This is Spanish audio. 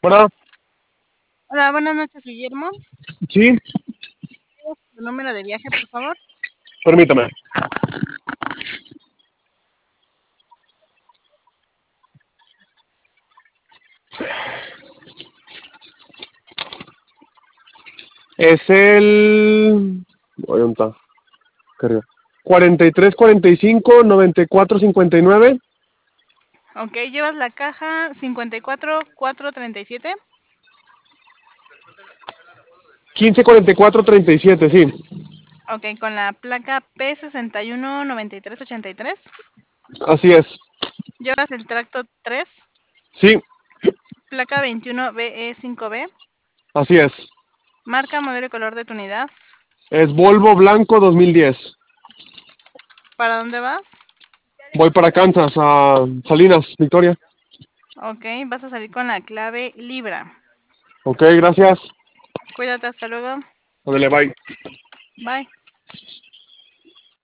Bueno, Hola, buenas noches, Guillermo. sí, Tu número de viaje, por favor. permítame. Es el... ¿Dónde está? Acá arriba. 43, 45, 94, 59, Ok, llevas la caja 54437. 15, 44, 37, sí. Ok, con la placa P619383. Así es. Llevas el tracto 3, Sí, placa 21BE5B. así es. Marca, modelo y color de tu unidad. Es Volvo Blanco 2010. ¿Para dónde vas? Voy para Kansas, a Salinas, Victoria. Ok, vas a salir con la clave Libra. Ok, gracias. Cuídate, hasta luego. Órale, bye. Bye.